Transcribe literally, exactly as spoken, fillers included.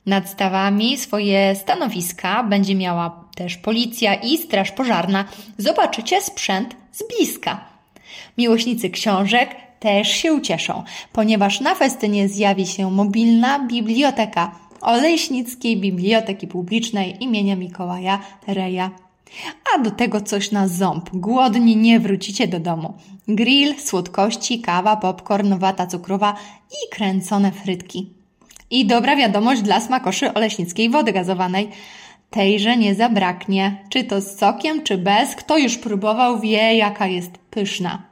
Nad stawami swoje stanowiska będzie miała też policja i straż pożarna. Zobaczycie sprzęt z bliska. Miłośnicy książek też się ucieszą, ponieważ na festynie zjawi się mobilna biblioteka Oleśnickiej Biblioteki Publicznej imienia Mikołaja Reja. A do tego coś na ząb. Głodni nie wrócicie do domu. Grill, słodkości, kawa, popcorn, wata cukrowa i kręcone frytki. I dobra wiadomość dla smakoszy oleśnickiej wody gazowanej. Tejże nie zabraknie. Czy to z sokiem, czy bez, kto już próbował, wie, jaka jest pyszna.